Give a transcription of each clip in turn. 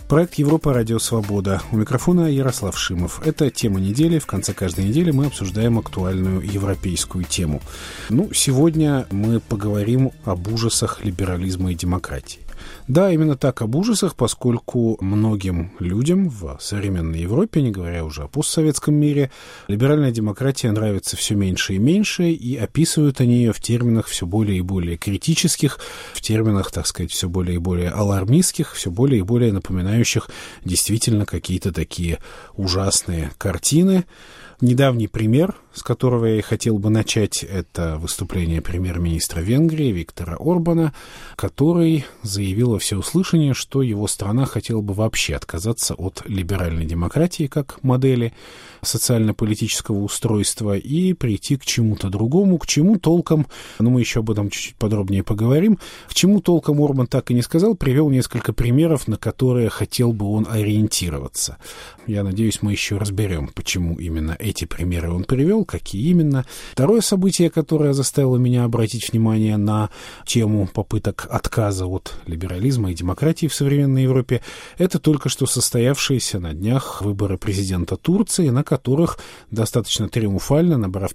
Проект «Европа. Радио Свобода». У микрофона Ярослав Шимов. Это тема недели. В конце каждой недели мы обсуждаем актуальную европейскую тему. Сегодня мы поговорим об ужасах либерализма и демократии. Да, именно так, об ужасах, поскольку многим людям в современной Европе, не говоря уже о постсоветском мире, либеральная демократия нравится все меньше и меньше, и описывают они ее в терминах все более и более критических, в терминах, так сказать, все более и более алармистских, все более и более напоминающих действительно какие-то такие ужасные картины. Недавний пример, с которого я и хотел бы начать, это выступление премьер-министра Венгрии Виктора Орбана, который заявил во всеуслышание, что его страна хотела бы вообще отказаться от либеральной демократии как модели социально-политического устройства и прийти к чему-то другому, к чему толком, мы еще об этом чуть-чуть подробнее поговорим, к чему толком Орбан так и не сказал, привел несколько примеров, на которые хотел бы он ориентироваться. Я надеюсь, мы еще разберем, почему именно эти примеры он привел, какие именно. Второе событие, которое заставило меня обратить внимание на тему попыток отказа от либерализма и демократии в современной Европе, это только что состоявшиеся на днях выборы президента Турции, на которых достаточно триумфально, набрав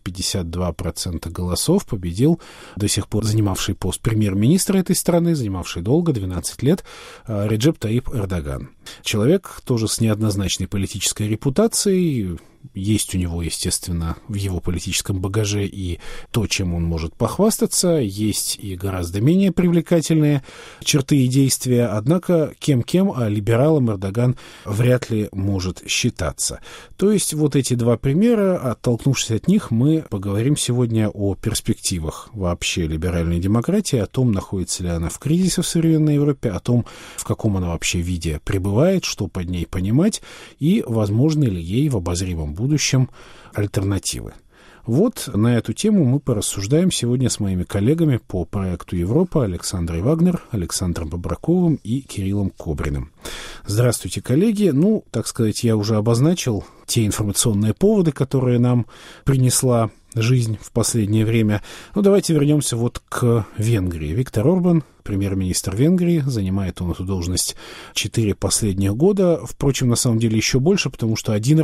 52% голосов, победил до сих пор занимавший пост премьер-министра этой страны, занимавший долго, 12 лет, Реджеп Таyyip Эрдоган. Человек тоже с неоднозначной политической репутацией. Есть у него, естественно, в его политическом багаже и то, чем он может похвастаться, есть и гораздо менее привлекательные черты и действия, однако кем-кем, а либералом Эрдоган вряд ли может считаться. То есть вот эти два примера, оттолкнувшись от них, мы поговорим сегодня о перспективах вообще либеральной демократии, о том, находится ли она в кризисе в современной Европе, о том, в каком она вообще виде пребывает, что под ней понимать и возможны ли ей в обозримом будущем альтернативы. Вот на эту тему мы порассуждаем сегодня с моими коллегами по проекту «Европа» Александрой Вагнер, Александром Бобраковым и Кириллом Кобриным. Здравствуйте, коллеги. Так сказать, я уже обозначил те информационные поводы, которые нам принесла жизнь в последнее время. Давайте вернемся к Венгрии. Виктор Орбан, премьер-министр Венгрии, занимает он эту должность 4 последних года. Впрочем, на самом деле еще больше, потому что один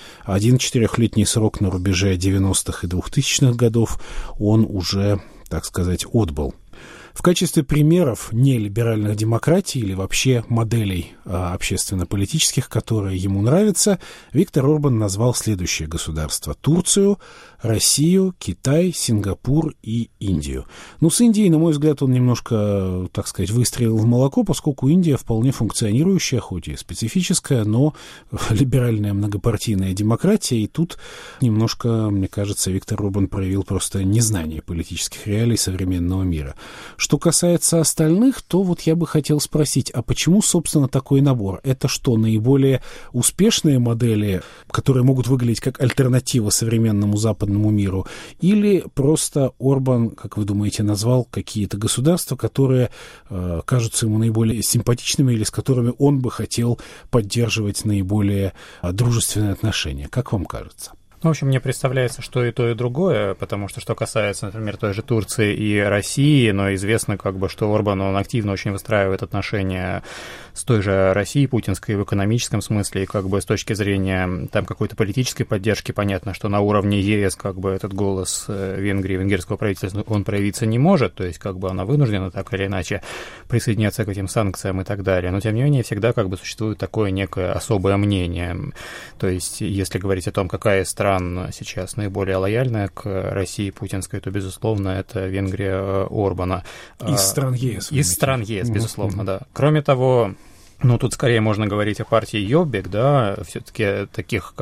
4-летний срок на рубеже 90-х и 2000-х годов он уже, так сказать, отбыл. В качестве примеров нелиберальных демократий или вообще моделей общественно-политических, которые ему нравятся, Виктор Орбан назвал следующие государства: Турцию, Россию, Китай, Сингапур и Индию. С Индией, на мой взгляд, он немножко, так сказать, выстрелил в молоко, поскольку Индия вполне функционирующая, хоть и специфическая, но либеральная многопартийная демократия, и тут немножко, мне кажется, Виктор Орбан проявил просто незнание политических реалий современного мира. Что касается остальных, то я бы хотел спросить, а почему, собственно, такой набор? Это что, наиболее успешные модели, которые могут выглядеть как альтернатива современному западному миру? Или просто Орбан, как вы думаете, назвал какие-то государства, которые кажутся ему наиболее симпатичными или с которыми он бы хотел поддерживать наиболее дружественные отношения? Как вам кажется? В общем, мне представляется, что и то, и другое, потому что касается, например, той же Турции и России, но известно, что Орбан, он активно очень выстраивает отношения с той же Россией путинской в экономическом смысле, и с точки зрения какой-то политической поддержки, понятно, что на уровне ЕС этот голос Венгрии, венгерского правительства, он проявиться не может, то есть она вынуждена так или иначе присоединяться к этим санкциям и так далее, но тем не менее всегда существует такое некое особое мнение, то есть если говорить о том, какая из стран сейчас наиболее лояльная к России путинской, то, безусловно, это Венгрия Орбана. Из стран ЕС. Из стран ЕС, безусловно, да. Кроме того, тут скорее можно говорить о партии Йоббик, да, все-таки таких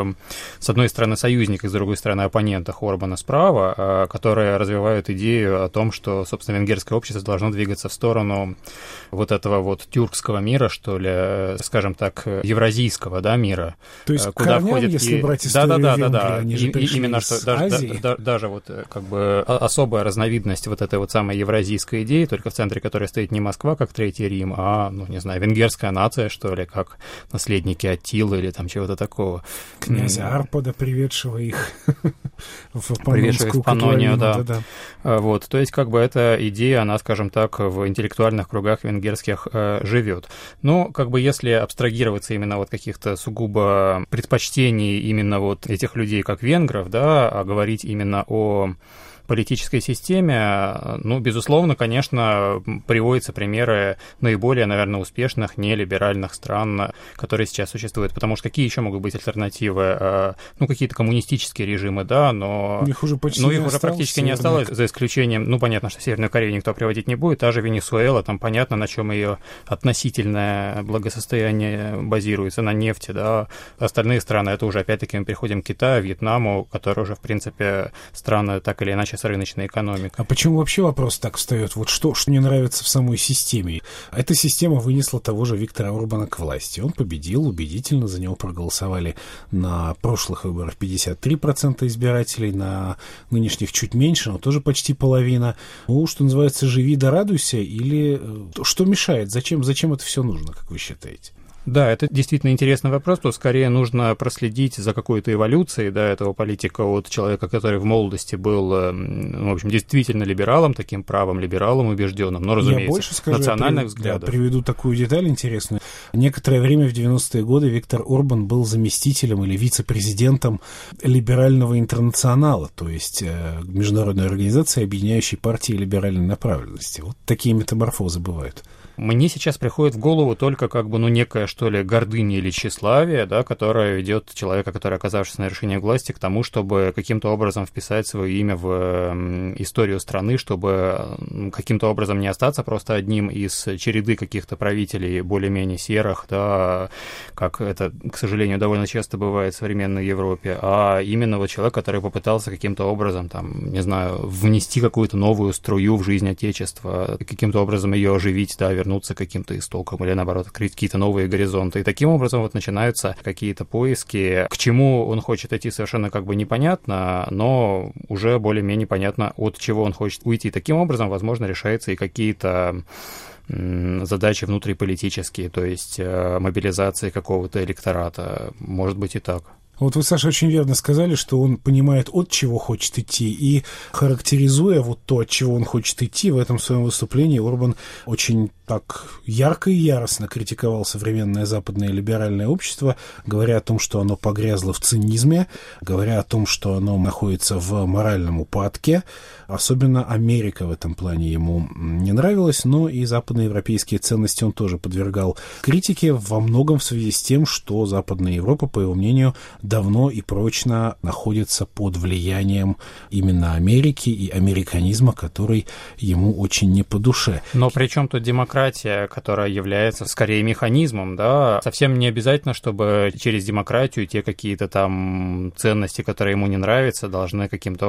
с одной стороны союзниках, с другой стороны оппонентах Орбана справа, которые развивают идею о том, что, собственно, венгерское общество должно двигаться в сторону этого тюркского мира, что ли, скажем так, евразийского, да, мира. То есть куда входит если брать историю Венгрии, они же пришли именно из Азии. Даже особая разновидность этой самой евразийской идеи, только в центре которой стоит не Москва, как Третий Рим, а, венгерское венгерская нация, что ли, как наследники Аттилы или там чего-то такого. Князя Арпада, приведшего их в Паннонскую Паннонию, да. Вот, то есть, как бы эта идея, она, скажем так, в интеллектуальных кругах венгерских живет. Но, как бы, если абстрагироваться именно от каких-то сугубо предпочтений именно вот этих людей, как венгров, да, а говорить именно о политической системе, ну, безусловно, конечно, приводятся примеры наиболее, наверное, успешных нелиберальных стран, которые сейчас существуют, потому что какие еще могут быть альтернативы? Ну, какие-то коммунистические режимы, да, но... Их уже практически не осталось, за исключением, ну, понятно, что Северную Корею никто приводить не будет, та же Венесуэла, там понятно, на чем ее относительное благосостояние базируется, на нефти, да, остальные страны, это уже, опять-таки, мы переходим к Китаю, Вьетнаму, которые уже, в принципе, страны так или иначе с рыночной экономикой. А почему вообще вопрос так встает? Вот что не нравится в самой системе? Эта система вынесла того же Виктора Орбана к власти. Он победил убедительно, за него проголосовали на прошлых выборах 53% избирателей, на нынешних чуть меньше, но тоже почти половина. Ну, что называется, живи да радуйся, или что мешает? Зачем это все нужно, как вы считаете? Да, это действительно интересный вопрос, то скорее нужно проследить за какой-то эволюцией, да, этого политика от человека, который в молодости был, в общем, действительно либералом, таким правым либералом, убежденным, но, разумеется, я больше скажу, национальных взглядов. Я приведу такую деталь интересную. Некоторое время в 90-е годы Виктор Орбан был заместителем или вице-президентом либерального интернационала, то есть международной организации, объединяющей партии либеральной направленности. Вот такие метаморфозы бывают. Мне сейчас приходит в голову только как бы, ну, некая, что ли, гордыня или тщеславие, да, которая ведет человека, который, оказавшись на вершине власти, к тому, чтобы каким-то образом вписать свое имя в историю страны, чтобы каким-то образом не остаться просто одним из череды каких-то правителей более-менее серых, да, как это, к сожалению, довольно часто бывает в современной Европе, а именно вот человек, который попытался каким-то образом, там, не знаю, внести какую-то новую струю в жизнь Отечества, каким-то образом ее оживить, да, вернуться к каким-то истокам или, наоборот, открыть какие-то новые горизонты. И таким образом вот начинаются какие-то поиски. К чему он хочет идти, совершенно как бы непонятно, но уже более-менее понятно, от чего он хочет уйти. И таким образом, возможно, решаются и какие-то задачи внутриполитические, то есть мобилизации какого-то электората. Может быть и так. Вот вы, Саша, очень верно сказали, что он понимает, от чего хочет идти, и характеризуя вот то, от чего он хочет идти, в этом своем выступлении Орбан очень так ярко и яростно критиковал современное западное либеральное общество, говоря о том, что оно погрязло в цинизме, говоря о том, что оно находится в моральном упадке. Особенно Америка в этом плане ему не нравилась, но и западноевропейские ценности он тоже подвергал критике, во многом в связи с тем, что Западная Европа, по его мнению, давно и прочно находится под влиянием именно Америки и американизма, который ему очень не по душе. Но при чем тут демократия, которая является скорее механизмом, да? Совсем не обязательно, чтобы через демократию те какие-то там ценности, которые ему не нравятся, должны каким-то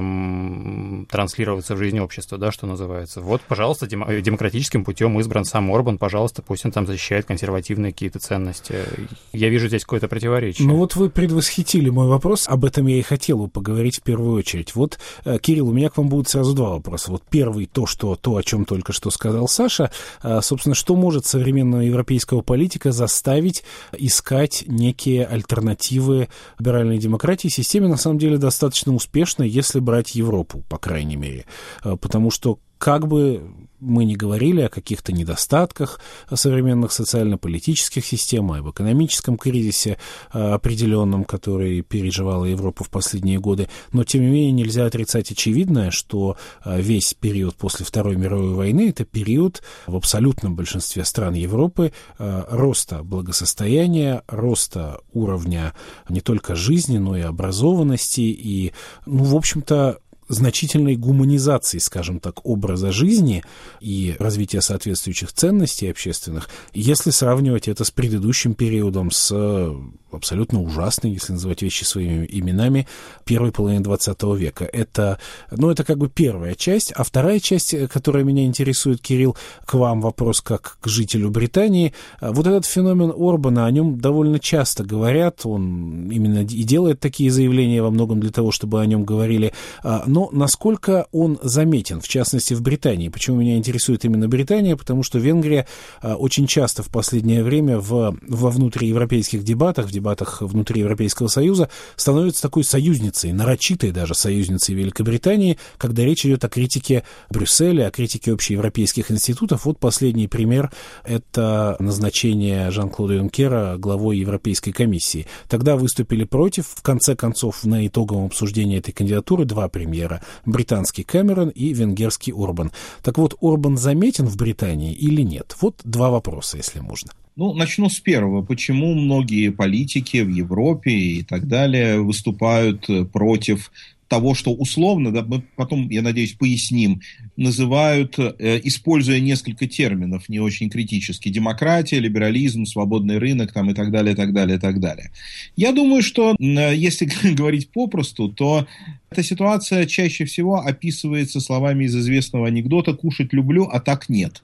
образом транслироваться в жизнь общества, да, что называется. Вот, пожалуйста, демократическим путем избран сам Орбан, пожалуйста, пусть он там защищает консервативные какие-то ценности. Я вижу здесь какое-то противоречие. Ну вот вы предвосхитили мой вопрос, об этом я и хотел бы поговорить в первую очередь. Вот, Кирилл, у меня к вам будут сразу два вопроса. Вот первый, то, о чем только что сказал Саша, собственно, что может современного европейского политика заставить искать некие альтернативы либеральной демократии? Системе, на самом деле, достаточно успешной, если брать Европу, по крайней мере. Потому что как бы мы ни говорили о каких-то недостатках современных социально-политических систем, об экономическом кризисе определенном, который переживала Европа в последние годы, но, тем не менее, нельзя отрицать очевидное, что весь период после Второй мировой войны — это период в абсолютном большинстве стран Европы роста благосостояния, роста уровня не только жизни, но и образованности и, в общем-то, значительной гуманизации, скажем так, образа жизни и развития соответствующих ценностей общественных, если сравнивать это с предыдущим периодом, с абсолютно ужасной, если называть вещи своими именами, первой половины 20 века. Это как бы первая часть. А вторая часть, которая меня интересует, Кирилл, к вам вопрос как к жителю Британии. Вот этот феномен Орбана, о нем довольно часто говорят, он именно и делает такие заявления во многом для того, чтобы о нем говорили. Но но насколько он заметен, в частности, в Британии? Почему меня интересует именно Британия? Потому что Венгрия очень часто в последнее время во внутриевропейских дебатах, в дебатах внутри Европейского Союза становится такой союзницей, нарочитой даже союзницей Великобритании, когда речь идет о критике Брюсселя, о критике общеевропейских институтов. Вот последний пример – это назначение Жан-Клода Юнкера главой Европейской комиссии. Тогда выступили против. В конце концов, на итоговом обсуждении этой кандидатуры два премьера – британский Кэмерон и венгерский Орбан. Так вот, Орбан заметен в Британии или нет? Вот два вопроса, если можно. Начну с первого. Почему многие политики в Европе и так далее выступают против того, что условно, да, мы потом, я надеюсь, поясним, называют, используя несколько терминов не очень критически: демократия, либерализм, свободный рынок там, и так далее, и так далее, и так далее. Я думаю, что если говорить попросту, то эта ситуация чаще всего описывается словами из известного анекдота: «Кушать люблю, а так нет».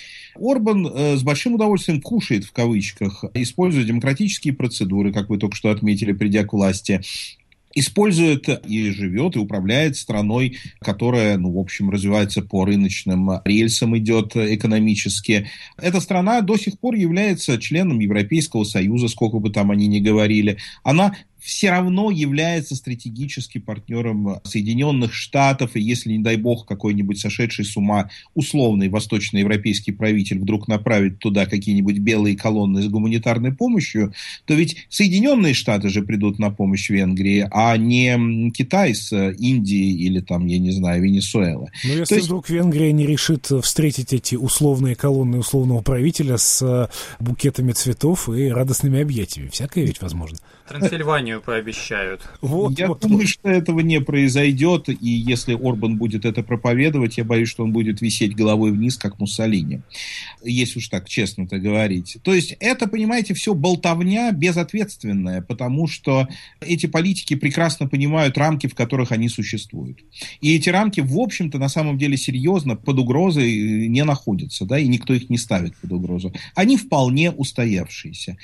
Орбан с большим удовольствием кушает, в кавычках, используя демократические процедуры, как вы только что отметили, придя к власти, использует и живет, и управляет страной, которая, в общем, развивается по рыночным рельсам, идет экономически. Эта страна до сих пор является членом Европейского Союза, сколько бы там они ни говорили. Она все равно является стратегическим партнером Соединенных Штатов, и если, не дай бог, какой-нибудь сошедший с ума условный восточноевропейский правитель вдруг направит туда какие-нибудь белые колонны с гуманитарной помощью, то ведь Соединенные Штаты же придут на помощь Венгрии, а не Китай с Индией или там, я не знаю, Венесуэлы. Но если вдруг Венгрия не решит встретить эти условные колонны условного правителя с букетами цветов и радостными объятиями, всякое ведь возможно. Трансильванию пообещают. Я думаю, что этого не произойдет, и если Орбан будет это проповедовать, я боюсь, что он будет висеть головой вниз, как Муссолини, если уж так честно-то говорить. То есть это, понимаете, все болтовня безответственная, потому что эти политики прекрасно понимают рамки, в которых они существуют. И эти рамки, в общем-то, на самом деле серьезно под угрозой не находятся, да, и никто их не ставит под угрозу. Они вполне устоявшиеся.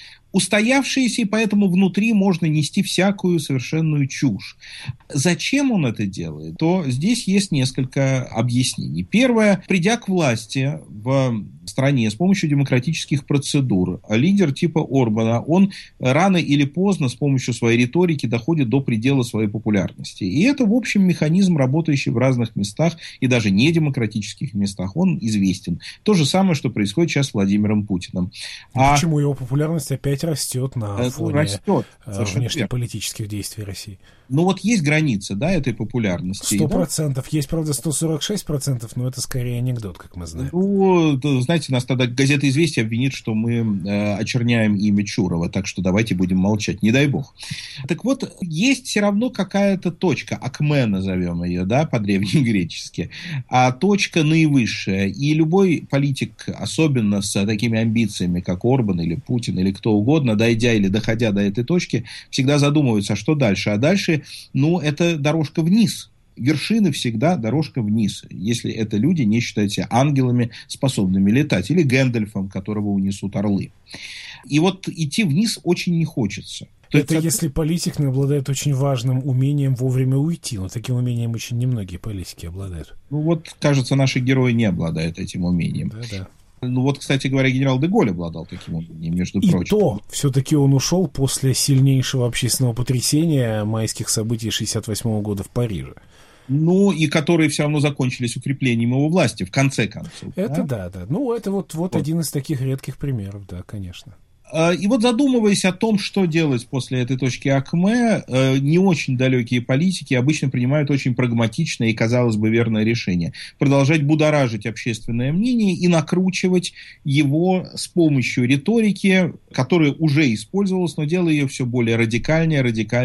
И поэтому внутри можно нести всякую совершенную чушь. Зачем он это делает? То здесь есть несколько объяснений. Первое: придя к власти в стране с помощью демократических процедур, лидер типа Орбана, он рано или поздно с помощью своей риторики доходит до предела своей популярности. И это, в общем, механизм, работающий в разных местах, и даже недемократических местах, он известен. То же самое, что происходит сейчас с Владимиром Путиным. Почему его популярность опять растет на фоне внешнеполитических действий России? Есть граница, да, этой популярности. 100%. Да? Есть, правда, 146%, но это скорее анекдот, как мы знаем. Знаете, нас тогда газета «Известия» обвинит, что мы очерняем имя Чурова, так что давайте будем молчать, не дай бог. Так вот, есть все равно какая-то точка, акме назовем ее, да, по-древнегречески, а точка наивысшая. И любой политик, особенно с такими амбициями, как Орбан или Путин или кто угодно, дойдя или доходя до этой точки, всегда задумывается, а что дальше? А дальше, это дорожка вниз. Вершины всегда дорожка вниз, если это люди не считают себя ангелами, способными летать, или Гэндальфом, которого унесут орлы. И идти вниз очень не хочется. Это если политик не обладает очень важным умением вовремя уйти. Но таким умением очень немногие политики обладают. Кажется, наши герои не обладают этим умением. Да. Кстати говоря, генерал де Голль обладал таким умением, между прочим. И то, все-таки он ушел после сильнейшего общественного потрясения майских событий 1968 года в Париже. И которые все равно закончились укреплением его власти, в конце концов. Это да. Это один из таких редких примеров, да, конечно. И задумываясь о том, что делать после этой точки акме, не очень далекие политики обычно принимают очень прагматичное и, казалось бы, верное решение. Продолжать будоражить общественное мнение и накручивать его с помощью риторики, которая уже использовалась, но делая ее все более радикальнее.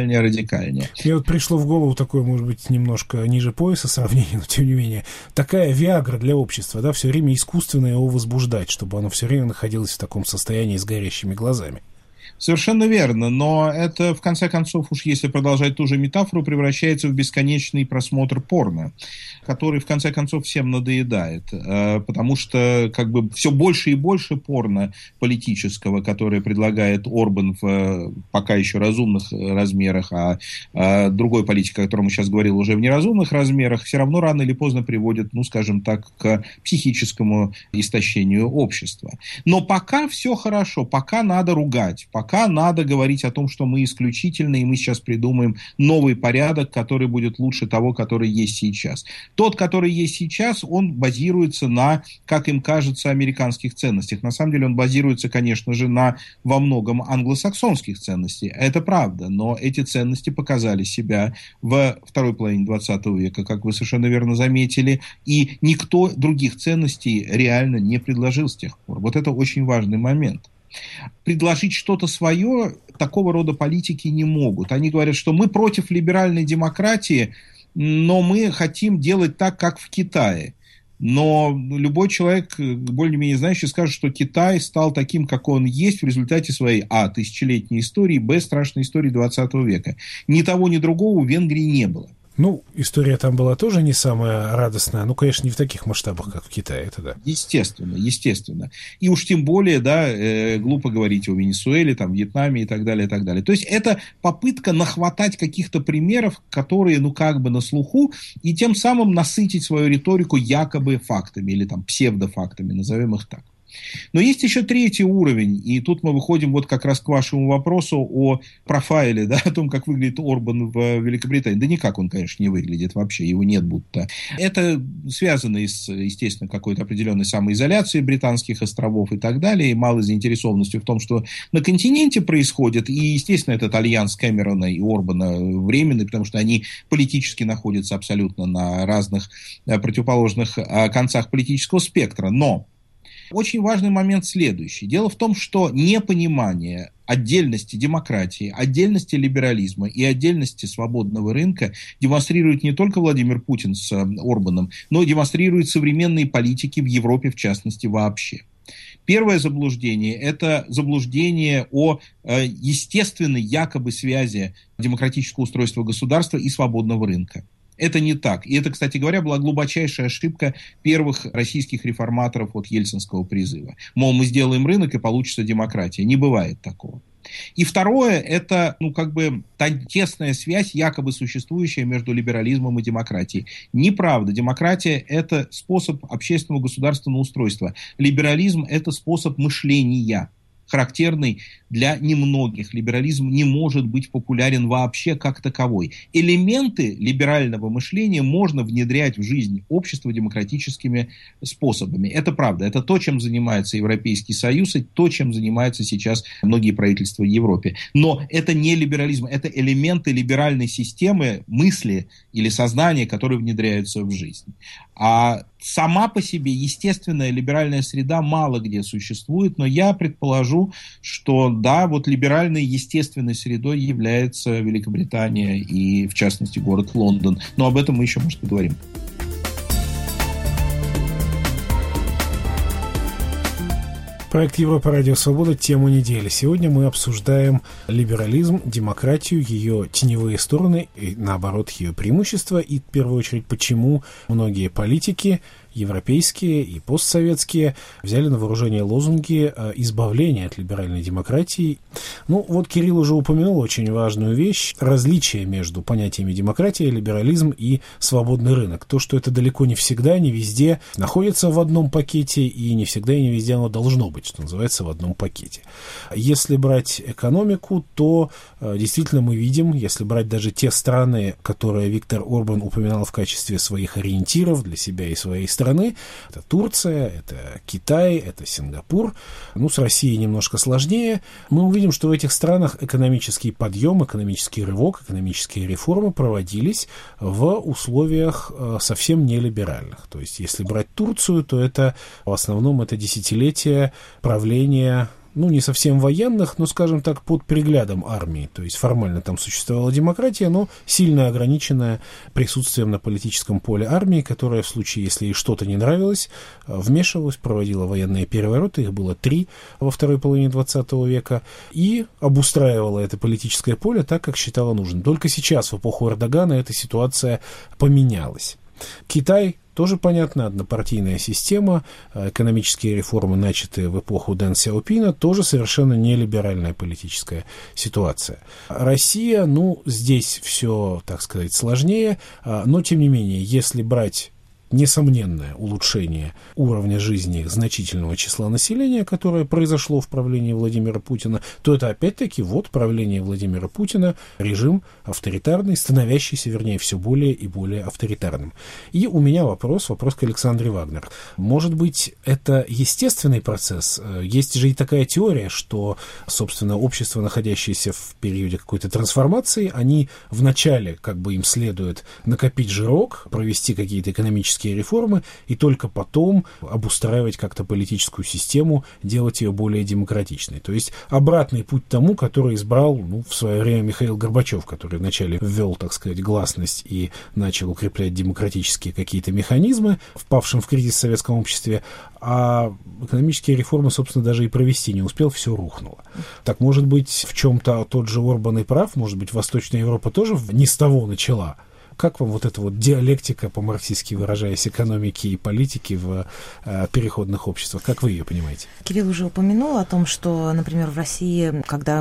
Мне пришло в голову такое, может быть, немножко ниже пояса сравнение, но тем не менее, такая виагра для общества, да, все время искусственно его возбуждать, чтобы оно все время находилось в таком состоянии с горящими глазами. Совершенно верно, но это, в конце концов, уж если продолжать ту же метафору, превращается в бесконечный просмотр порно, который, в конце концов, всем надоедает, потому что как бы все больше и больше порно политического, которое предлагает Орбан в пока еще разумных размерах, а другой политик, о котором я сейчас говорил, уже в неразумных размерах, все равно рано или поздно приводит, ну, скажем так, к психическому истощению общества. Но пока все хорошо, пока надо ругать, пока надо говорить о том, что мы исключительны, и мы сейчас придумаем новый порядок, который будет лучше того, который есть сейчас. Тот, который есть сейчас, он базируется на, как им кажется, американских ценностях. На самом деле он базируется, конечно же, на во многом англосаксонских ценностей. Это правда, но эти ценности показали себя в второй половине 20 века, как вы совершенно верно заметили, и никто других ценностей реально не предложил с тех пор. Вот это очень важный момент. Предложить что-то свое такого рода политики не могут. Они говорят, что мы против либеральной демократии, но мы хотим делать так, как в Китае. Но любой человек, более-менее знающий, скажет, что Китай стал таким, как он есть в результате своей тысячелетней истории, страшной истории 20 века. Ни того, ни другого у Венгрии не было. Ну, история там была тоже не самая радостная. Ну, конечно, не в таких масштабах, как в Китае, это да. Естественно, естественно. И уж тем более, глупо говорить о Венесуэле, там, Вьетнаме и так далее, и так далее. То есть, это попытка нахватать каких-то примеров, которые, ну, как бы на слуху, и тем самым насытить свою риторику якобы фактами, или там псевдофактами, назовем их так. Но есть еще третий уровень, и тут мы выходим вот как раз к вашему вопросу о профайле, да, о том, как выглядит Орбан в Великобритании. Да никак он, конечно, не выглядит вообще, его нет будто. Это связано с, естественно, какой-то определенной самоизоляцией британских островов и так далее, и малой заинтересованностью в том, что на континенте происходит, и, естественно, этот альянс Кэмерона и Орбана временный, потому что они политически находятся абсолютно на разных противоположных концах политического спектра. Но очень важный момент следующий. Дело в том, что непонимание отдельности демократии, отдельности либерализма и отдельности свободного рынка демонстрирует не только Владимир Путин с Орбаном, но и демонстрируют современные политики в Европе, в частности, вообще. Первое заблуждение – это заблуждение о естественной якобы связи демократического устройства государства и свободного рынка. Это не так. И это, кстати говоря, была глубочайшая ошибка первых российских реформаторов от ельцинского призыва. Мол, мы сделаем рынок, и получится демократия. Не бывает такого. И второе, это, та тесная связь, якобы существующая между либерализмом и демократией. Неправда. Демократия – это способ общественного государственного устройства. Либерализм – это способ мышления, характерный для немногих. Либерализм не может быть популярен вообще как таковой. Элементы либерального мышления можно внедрять в жизнь общества демократическими способами. Это правда. Это то, чем занимается Европейский Союз, и то, чем занимаются сейчас многие правительства в Европе. Но это не либерализм. Это элементы либеральной системы мысли или сознания, которые внедряются в жизнь. А сама по себе естественная либеральная среда мало где существует, но я предположу, что да, вот либеральной естественной средой является Великобритания и, в частности, город Лондон. Но об этом мы еще, может, поговорим. Проект Европа Радио Свобода. Тему недели. Сегодня мы обсуждаем либерализм, демократию, ее теневые стороны и, наоборот, ее преимущества. И, в первую очередь, почему многие политики, европейские и постсоветские, взяли на вооружение лозунги избавления от либеральной демократии. Ну, вот Кирилл уже упомянул очень важную вещь. Различие между понятиями демократия, либерализм и свободный рынок. То, что это далеко не всегда, не везде находится в одном пакете, и не всегда и не везде оно должно быть, что называется, в одном пакете. Если брать экономику, то действительно мы видим, если брать даже те страны, которые Виктор Орбан упоминал в качестве своих ориентиров для себя и своей страны, это Турция, это Китай, это Сингапур. Ну, с Россией немножко сложнее. Мы увидим, что в этих странах экономический подъем, экономический рывок, экономические реформы проводились в условиях совсем нелиберальных. То есть, если брать Турцию, то это в основном это десятилетие правления не совсем военных, но, скажем так, под приглядом армии. То есть формально там существовала демократия, но сильно ограниченная присутствием на политическом поле армии, которая в случае, если ей что-то не нравилось, вмешивалась, проводила военные перевороты, их было 3 во второй половине 20 века, и обустраивала это политическое поле так, как считала нужным. Только сейчас, в эпоху Эрдогана, эта ситуация поменялась. Китай тоже, понятно, однопартийная система, экономические реформы, начатые в эпоху Дэн Сяопина, тоже совершенно не либеральная политическая ситуация. Россия, здесь все, так сказать, сложнее, но, тем не менее, если брать несомненное улучшение уровня жизни значительного числа населения, которое произошло в правлении Владимира Путина, то это опять-таки правление Владимира Путина, режим авторитарный, становящийся, вернее, все более и более авторитарным. И у меня вопрос к Александре Вагнер. Может быть, это естественный процесс? Есть же и такая теория, что, собственно, общества, находящиеся в периоде какой-то трансформации, они вначале, им следует накопить жирок, провести какие-то экономические реформы, и только потом обустраивать как-то политическую систему, делать ее более демократичной. То есть обратный путь тому, который избрал в свое время Михаил Горбачев, который вначале ввел, так сказать, гласность и начал укреплять демократические какие-то механизмы, впавшим в кризис в советском обществе, а экономические реформы, собственно, даже и провести не успел, все рухнуло. Так, может быть, в чем-то тот же Орбан и прав, может быть, Восточная Европа тоже не с того начала. Как вам эта диалектика, по-марксистски выражаясь, экономики и политики в переходных обществах? Как вы ее понимаете? Кирилл уже упомянул о том, что, например, в России, когда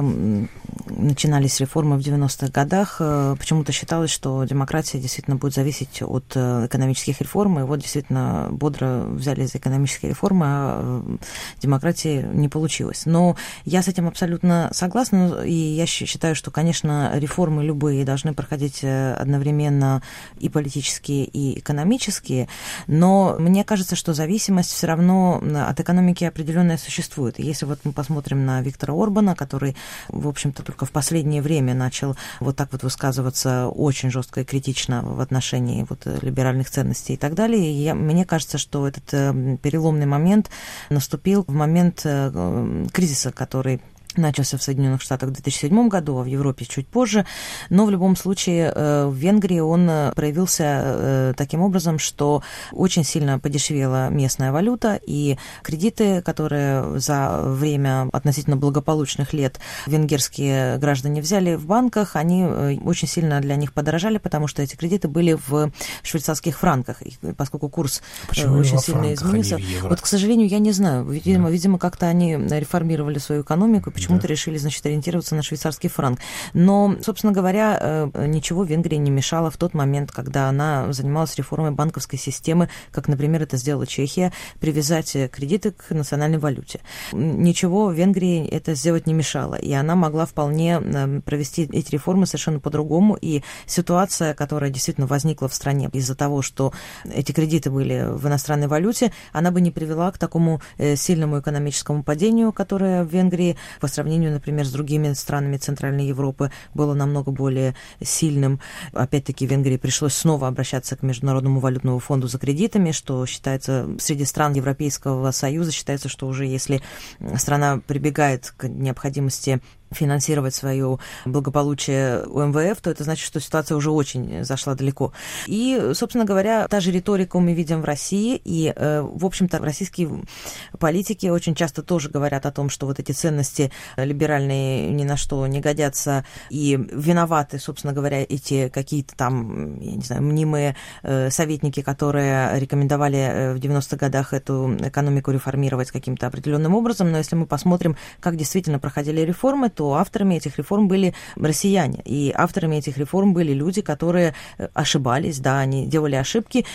начинались реформы в 90-х годах, почему-то считалось, что демократия действительно будет зависеть от экономических реформ, и действительно бодро взяли за экономические реформы, а демократии не получилось. Но я с этим абсолютно согласна, и я считаю, что, конечно, реформы любые должны проходить одновременно и политические, и экономические, но мне кажется, что зависимость все равно от экономики определенная существует. И если мы посмотрим на Виктора Орбана, который, в общем-то, только в последнее время начал так высказываться очень жестко и критично в отношении либеральных ценностей и так далее, мне кажется, что этот переломный момент наступил в момент кризиса, который начался в Соединенных Штатах в 2007 году, а в Европе чуть позже. Но в любом случае в Венгрии он проявился таким образом, что очень сильно подешевела местная валюта, и кредиты, которые за время относительно благополучных лет венгерские граждане взяли в банках, они очень сильно для них подорожали, потому что эти кредиты были в швейцарских франках. И поскольку курс очень сильно изменился. К сожалению, я не знаю. Видимо, как-то они реформировали свою экономику, почему-то решили, ориентироваться на швейцарский франк. Но, собственно говоря, ничего Венгрии не мешало в тот момент, когда она занималась реформой банковской системы, как, например, это сделала Чехия, привязать кредиты к национальной валюте. Ничего Венгрии это сделать не мешало, и она могла вполне провести эти реформы совершенно по-другому, и ситуация, которая действительно возникла в стране из-за того, что эти кредиты были в иностранной валюте, она бы не привела к такому сильному экономическому падению, которое в Венгрии по сравнению, например, с другими странами Центральной Европы было намного более сильным. Опять-таки, Венгрии пришлось снова обращаться к Международному валютному фонду за кредитами, что считается среди стран Европейского Союза, считается, что уже если страна прибегает к необходимости финансировать свое благополучие у МВФ, то это значит, что ситуация уже очень зашла далеко. И, собственно говоря, та же риторика мы видим в России, и, в общем-то, российские политики очень часто тоже говорят о том, что эти ценности либеральные ни на что не годятся, и виноваты, собственно говоря, эти какие-то там, я не знаю, мнимые советники, которые рекомендовали в 90-х годах эту экономику реформировать каким-то определенным образом. Но если мы посмотрим, как действительно проходили реформы, то авторами этих реформ были россияне. И авторами этих реформ были люди, которые ошибались, да, они делали ошибки,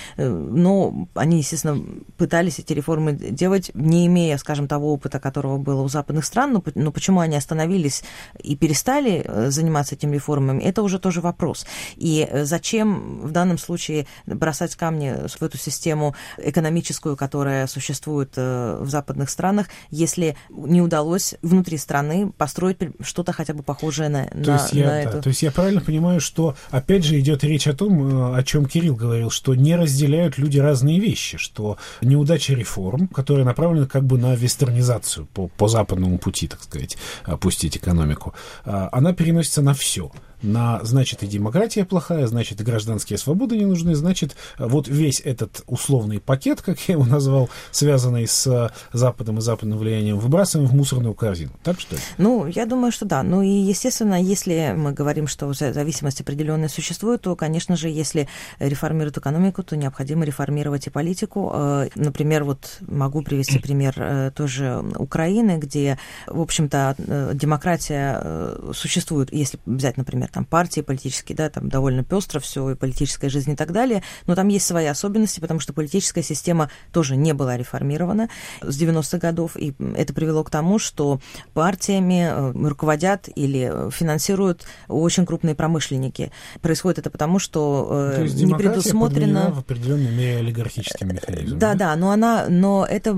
но они, естественно, пытались эти реформы делать, не имея, скажем, того опыта, которого было у западных стран, но почему они остановились и перестали заниматься этими реформами, это уже тоже вопрос. И зачем в данном случае бросать камни в эту систему экономическую, которая существует в западных странах, если не удалось внутри страны построить например, что-то хотя бы похожее на это. То есть я правильно понимаю, что опять же идет речь о том, о чем Кирилл говорил, что не разделяют люди разные вещи, что неудача реформ, которые направлены как бы на вестернизацию по западному пути, так сказать, опустить экономику, она переносится на все. Значит, и демократия плохая, значит, и гражданские свободы не нужны, значит, вот весь этот условный пакет, как я его назвал, связанный с Западом и западным влиянием, выбрасываем в мусорную корзину. Так что ли? Ну, я думаю, что да. Ну и, естественно, если мы говорим, что зависимость определенная существует, то, конечно же, если реформируют экономику, то необходимо реформировать и политику. Например, вот могу привести пример той же Украины, где, в общем-то, демократия существует, если взять, например, там партии политические, да, там довольно пестро все, и политическая жизнь и так далее, но там есть свои особенности, потому что политическая система тоже не была реформирована с 90-х годов, и это привело к тому, что партиями руководят или финансируют очень крупные промышленники. Происходит это потому, что не предусмотрено... в определенной мере олигархическим механизмом. Да, но это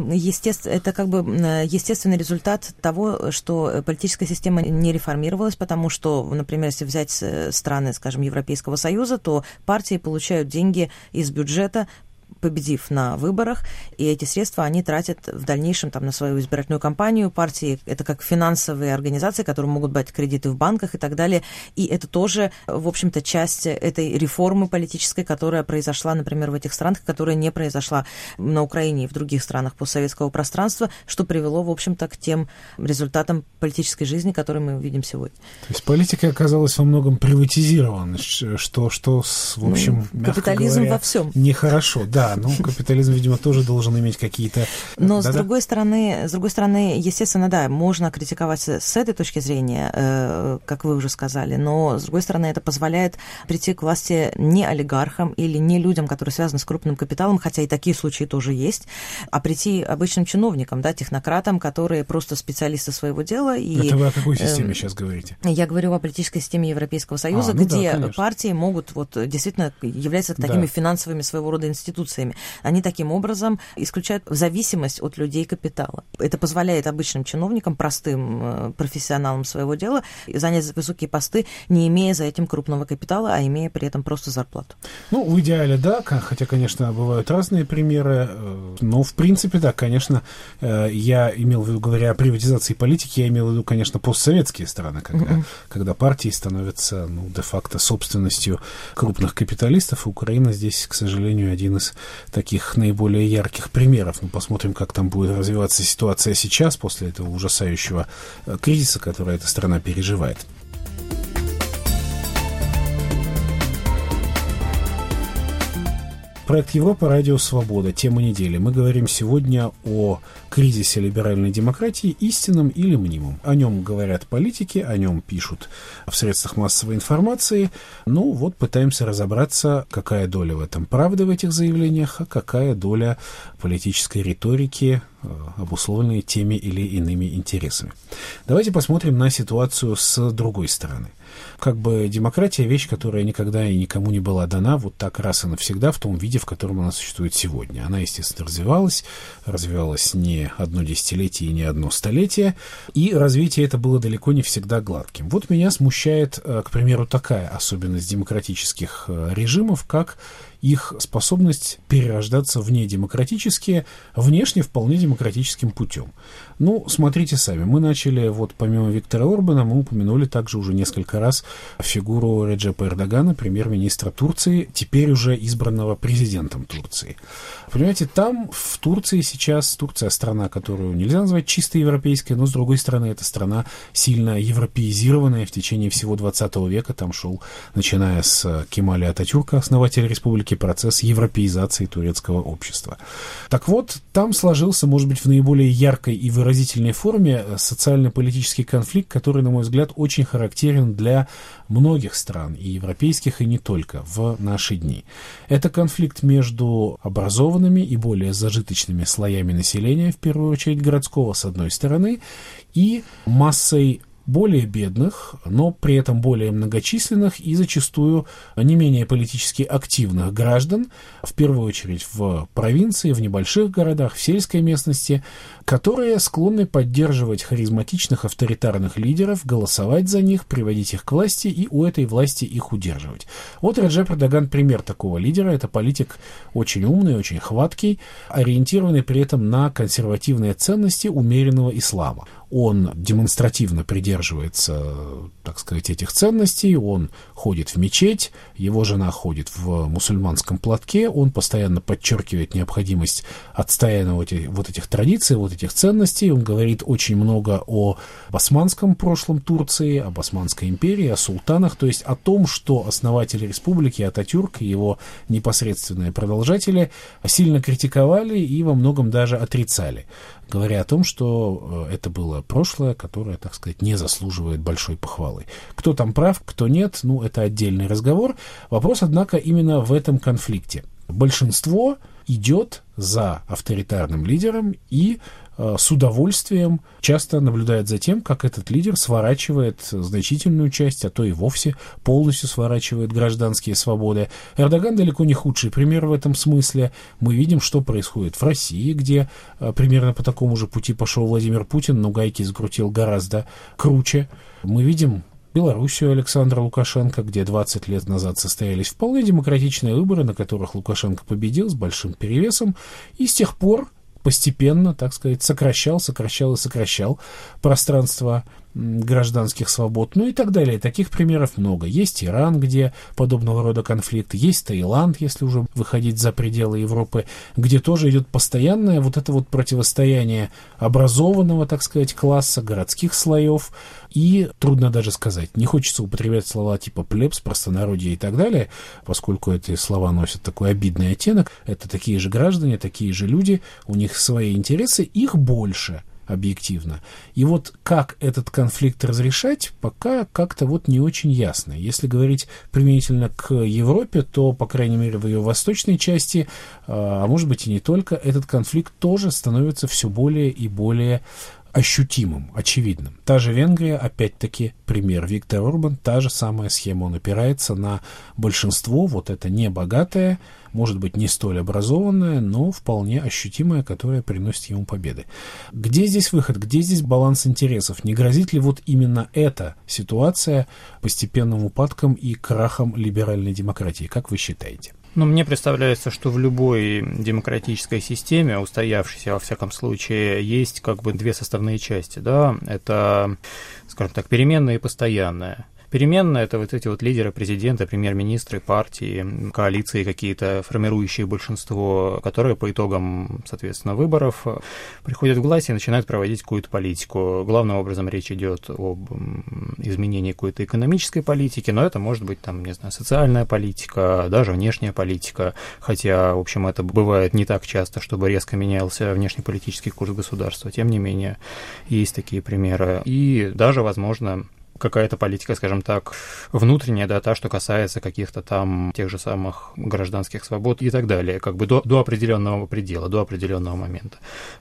как бы естественный результат того, что политическая система не реформировалась, потому что, например, если взять страны, скажем, Европейского Союза, то партии получают деньги из бюджета, победив на выборах, и эти средства они тратят в дальнейшем там, на свою избирательную кампанию. Партии — это как финансовые организации, которые могут брать кредиты в банках и так далее. И это тоже, в общем-то, часть этой реформы политической, которая произошла, например, в этих странах, которая не произошла на Украине и в других странах постсоветского пространства, что привело, в общем-то, к тем результатам политической жизни, которые мы видим сегодня. То есть политика оказалась во многом приватизирована, что в общем, капитализм мягко говоря, во всем. Нехорошо. Да, капитализм, видимо, тоже должен иметь какие-то... Но с другой стороны, естественно, да, можно критиковать с этой точки зрения, как вы уже сказали, но, с другой стороны, это позволяет прийти к власти не олигархам или не людям, которые связаны с крупным капиталом, хотя и такие случаи тоже есть, а прийти обычным чиновникам, да, технократам, которые просто специалисты своего дела. Это вы о какой системе сейчас говорите? Я говорю о политической системе Европейского Союза, где партии могут действительно являться такими финансовыми своего рода институциями. Они таким образом исключают зависимость от людей капитала. Это позволяет обычным чиновникам, простым профессионалам своего дела занять высокие посты, не имея за этим крупного капитала, а имея при этом просто зарплату. В идеале, да, хотя, конечно, бывают разные примеры, но, в принципе, да, конечно, я имел в виду, говоря о приватизации политики, я имел в виду, конечно, постсоветские страны, когда партии становятся, де-факто собственностью крупных капиталистов, и Украина здесь, к сожалению, один из таких наиболее ярких примеров. Посмотрим, как там будет развиваться ситуация сейчас, после этого ужасающего кризиса, который эта страна переживает. Проект Европа, радио «Свобода». Тема недели. Мы говорим сегодня о кризисе либеральной демократии, истинном или мнимом. О нем говорят политики, о нем пишут в средствах массовой информации. Пытаемся разобраться, какая доля в этом правды в этих заявлениях, а какая доля политической риторики, обусловленной теми или иными интересами. Давайте посмотрим на ситуацию с другой стороны. Демократия — вещь, которая никогда и никому не была дана вот так раз и навсегда в том виде, в котором она существует сегодня. Она, естественно, развивалась не одно десятилетие и не одно столетие, и развитие это было далеко не всегда гладким. Меня смущает, к примеру, такая особенность демократических режимов, как их способность перерождаться в недемократические, внешне вполне демократическим путем. Смотрите сами. Мы начали, помимо Виктора Орбана, мы упомянули также уже несколько раз фигуру Реджепа Эрдогана, премьер-министра Турции, теперь уже избранного президентом Турции. Понимаете, там, в Турции сейчас, Турция страна, которую нельзя назвать чисто европейской, но, с другой стороны, это страна сильно европеизированная в течение всего 20 века. Там шел, начиная с Кемаля Ататюрка, основателя республики, процесс европеизации турецкого общества. Так вот, там сложился, может быть, в наиболее яркой и выразительной форме социально-политический конфликт, который, на мой взгляд, очень характерен для многих стран, и европейских, и не только, в наши дни. Это конфликт между образованными и более зажиточными слоями населения, в первую очередь городского, с одной стороны, и массой более бедных, но при этом более многочисленных и зачастую не менее политически активных граждан, в первую очередь в провинции, в небольших городах, в сельской местности, которые склонны поддерживать харизматичных авторитарных лидеров, голосовать за них, приводить их к власти и у этой власти их удерживать. Вот Реджеп Эрдоган пример такого лидера. Это политик очень умный, очень хваткий, ориентированный при этом на консервативные ценности умеренного ислама. Он демонстративно придерживается, так сказать, этих ценностей, он ходит в мечеть, его жена ходит в мусульманском платке, он постоянно подчеркивает необходимость отстаивания вот этих традиций, вот этих ценностей, он говорит очень много о османском прошлом Турции, об Османской империи, о султанах, то есть о том, что основатели республики Ататюрк и его непосредственные продолжатели сильно критиковали и во многом даже отрицали, говоря о том, что это было прошлое, которое, так сказать, не заслуживает большой похвалы. Кто там прав, кто нет, это отдельный разговор. Вопрос, однако, именно в этом конфликте. Большинство идет за авторитарным лидером и с удовольствием часто наблюдает за тем, как этот лидер сворачивает значительную часть, а то и вовсе полностью сворачивает гражданские свободы. Эрдоган далеко не худший пример в этом смысле. Мы видим, что происходит в России, где примерно по такому же пути пошел Владимир Путин, но гайки закрутил гораздо круче. Мы видим Белоруссию Александра Лукашенко, где 20 лет назад состоялись вполне демократичные выборы, на которых Лукашенко победил с большим перевесом, и с тех пор постепенно, так сказать, сокращал пространство гражданских свобод, и так далее. Таких примеров много. Есть Иран, где подобного рода конфликты, есть Таиланд, если уже выходить за пределы Европы, где тоже идет постоянное вот это вот противостояние образованного, так сказать, класса, городских слоев, и трудно даже сказать, не хочется употреблять слова типа плебс, простонародье и так далее, поскольку эти слова носят такой обидный оттенок. Это такие же граждане, такие же люди, у них свои интересы, их больше объективно. И вот как этот конфликт разрешать, пока как-то не очень ясно. Если говорить применительно к Европе, то, по крайней мере, в ее восточной части, а может быть и не только, этот конфликт тоже становится все более и более ощутимым, очевидным. Та же Венгрия, опять-таки, пример. Виктор Орбан, та же самая схема. Он опирается на большинство, это небогатое, может быть, не столь образованное, но вполне ощутимое, которое приносит ему победы. Где здесь выход? Где здесь баланс интересов? Не грозит ли именно эта ситуация постепенным упадком и крахом либеральной демократии? Как вы считаете? Мне представляется, что в любой демократической системе, устоявшейся во всяком случае, есть две составные части, да, это, скажем так, переменная и постоянная. Переменная – это эти лидеры, президенты, премьер-министры, партии, коалиции какие-то, формирующие большинство, которые по итогам, соответственно, выборов приходят к власти и начинают проводить какую-то политику. Главным образом речь идет об изменении какой-то экономической политики, но это может быть, социальная политика, даже внешняя политика, хотя, в общем, это бывает не так часто, чтобы резко менялся внешнеполитический курс государства. Тем не менее, есть такие примеры. И даже, возможно, какая-то политика, скажем так, внутренняя, да, та, что касается каких-то там тех же самых гражданских свобод и так далее, до определенного предела, до определенного момента.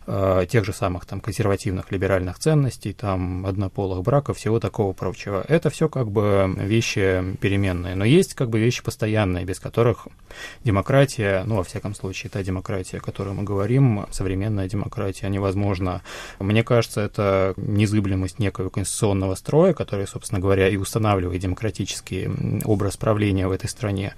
Тех же самых там консервативных, либеральных ценностей, там однополых браков, всего такого прочего. Это все вещи переменные, но есть вещи постоянные, без которых демократия, во всяком случае, та демократия, о которой мы говорим, современная демократия, невозможна. Мне кажется, это незыблемость некого конституционного строя, который, собственно говоря, и устанавливает демократический образ правления в этой стране.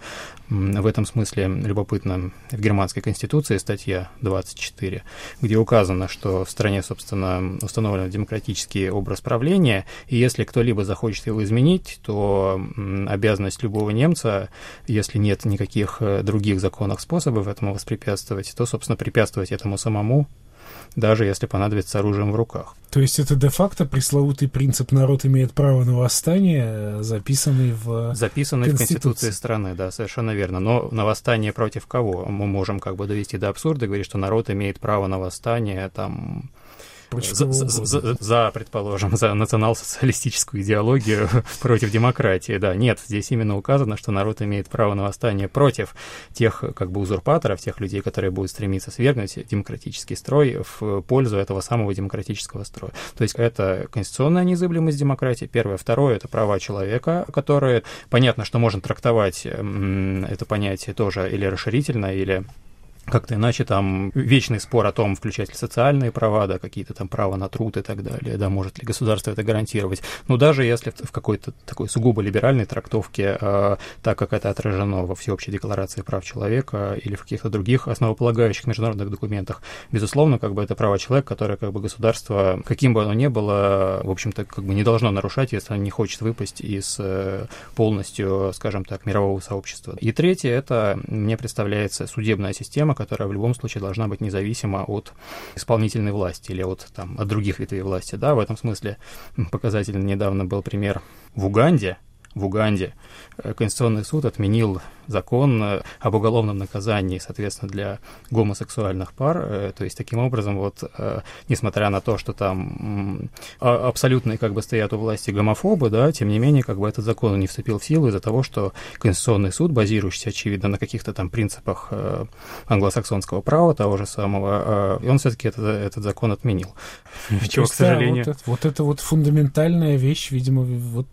В этом смысле любопытно в германской конституции статья 24, где указано, что в стране, собственно, установлен демократический образ правления, и если кто-либо захочет его изменить, то обязанность любого немца, если нет никаких других законных способов этому воспрепятствовать, то, собственно, препятствовать этому самому, даже если понадобится оружием в руках. То есть это де-факто пресловутый принцип «народ имеет право на восстание», записанный в Конституции страны, да, совершенно верно. Но на восстание против кого? Мы можем довести до абсурда, говорить, что народ имеет право на восстание, предположим, за национал-социалистическую идеологию против демократии. Да, нет, здесь именно указано, что народ имеет право на восстание против тех как бы узурпаторов, тех людей, которые будут стремиться свергнуть демократический строй в пользу этого самого демократического строя. То есть это конституционная незыблемость демократии, первое. Второе — это права человека, которые, понятно, что можно трактовать это понятие тоже или расширительно, или как-то иначе, там вечный спор о том, включать ли социальные права, да, какие-то там права на труд и так далее, да, может ли государство это гарантировать. Но даже если в какой-то такой сугубо либеральной трактовке, так как это отражено во Всеобщей декларации прав человека или в каких-то других основополагающих международных документах, безусловно, как бы это права человека, которое как бы государство, каким бы оно ни было, в общем-то, как бы не должно нарушать, если оно не хочет выпасть из полностью, скажем так, мирового сообщества. И третье — это, мне представляется, судебная система, которая в любом случае должна быть независима от исполнительной власти или от других ветвей власти. Да, в этом смысле показательно недавно был пример в Уганде. В Уганде Конституционный суд отменил закон об уголовном наказании, соответственно, для гомосексуальных пар. То есть, таким образом, вот, несмотря на то, что там абсолютно как бы стоят у власти гомофобы, да, тем не менее, как бы этот закон не вступил в силу из-за того, что Конституционный суд, базирующийся, очевидно, на каких-то там принципах англосаксонского права, того же самого, и он все-таки этот закон отменил. Чего, к сожалению... Вот фундаментальная вещь, видимо,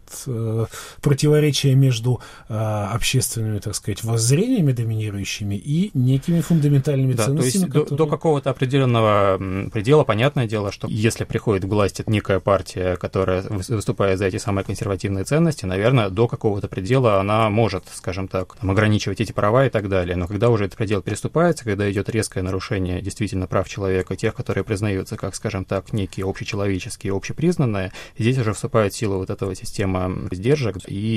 противоречие между общественными, так сказать, воззрениями доминирующими и некими фундаментальными ценностями. То есть до какого-то определенного предела, понятное дело, что если приходит к власти некая партия, которая выступает за эти самые консервативные ценности, наверное, до какого-то предела она может, скажем так, ограничивать эти права и так далее. Но когда уже этот предел переступается, когда идет резкое нарушение действительно прав человека, тех, которые признаются как, скажем так, некие общечеловеческие, общепризнанные, здесь уже вступает в силу вот эта система сдержек,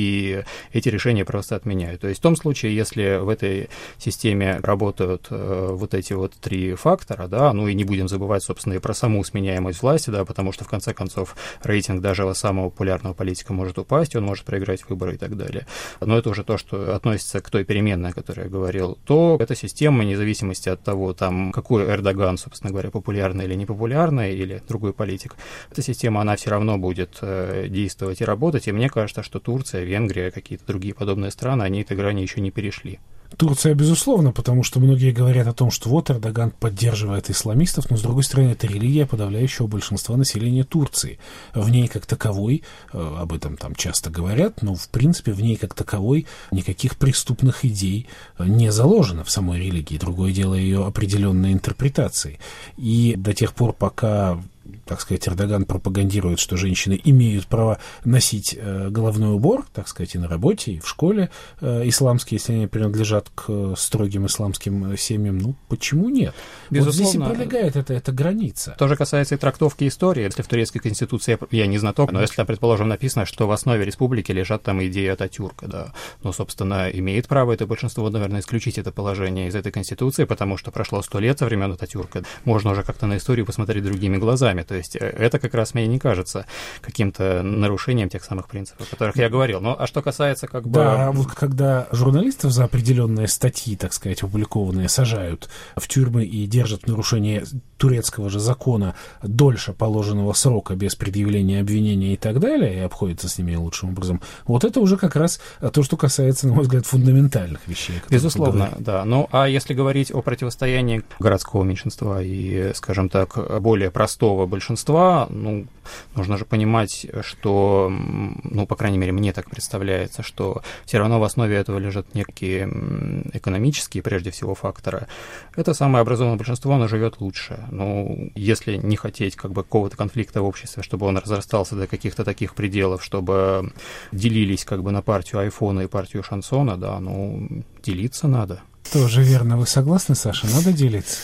и эти решения просто отменяют. То есть в том случае, если в этой системе работают вот эти вот три фактора, да, ну и не будем забывать, собственно, и про саму сменяемость власти, да, потому что в конце концов рейтинг даже самого популярного политика может упасть, он может проиграть выборы и так далее. Но это уже то, что относится к той переменной, о которой я говорил, то эта система, вне зависимости от того, там, какой Эрдоган, собственно говоря, популярный или непопулярный, или другой политик, эта система, она все равно будет действовать и работать, и мне кажется, что Турция, Венгрия, какие-то другие подобные страны, они этой грани еще не перешли. Турция, безусловно, потому что многие говорят о том, что вот Эрдоган поддерживает исламистов, но, с другой стороны, это религия подавляющего большинства населения Турции. В ней как таковой, об этом там часто говорят, но, в принципе, в ней как таковой никаких преступных идей не заложено в самой религии. Другое дело ее определенной интерпретации. И до тех пор, пока, так сказать, Эрдоган пропагандирует, что женщины имеют право носить головной убор, так сказать, и на работе, и в школе исламские, если они принадлежат к строгим исламским семьям, ну, почему нет? Безусловно, вот здесь и пролегает эта граница. То же касается и трактовки истории. Если в турецкой конституции, я не знаток, но если там, предположим, написано, что в основе республики лежат там идеи Ататюрка, да, ну, собственно, имеет право это большинство, наверное, исключить это положение из этой конституции, потому что прошло 100 лет со времен Ататюрка. Можно уже как-то на историю посмотреть другими глазами. То есть это как раз мне не кажется каким-то нарушением тех самых принципов, о которых я говорил. Ну, а что касается как бы... Да, вот когда журналистов за определенные статьи, так сказать, опубликованные, сажают в тюрьмы и держат в нарушении турецкого же закона дольше положенного срока без предъявления обвинения и так далее, и обходятся с ними лучшим образом, вот это уже как раз то, что касается, на мой взгляд, фундаментальных вещей. Безусловно, да. Ну, а если говорить о противостоянии городского меньшинства и, скажем так, более простого большинства, ну, нужно же понимать, что, ну, по крайней мере, мне так представляется, что все равно в основе этого лежат некие экономические, прежде всего, факторы. Это самое образованное большинство, оно живет лучше. Ну, если не хотеть как бы какого-то конфликта в обществе, чтобы он разрастался до каких-то таких пределов, чтобы делились как бы на партию айфона и партию шансона, да, ну, делиться надо. Тоже верно. Вы согласны, Саша? Надо делиться?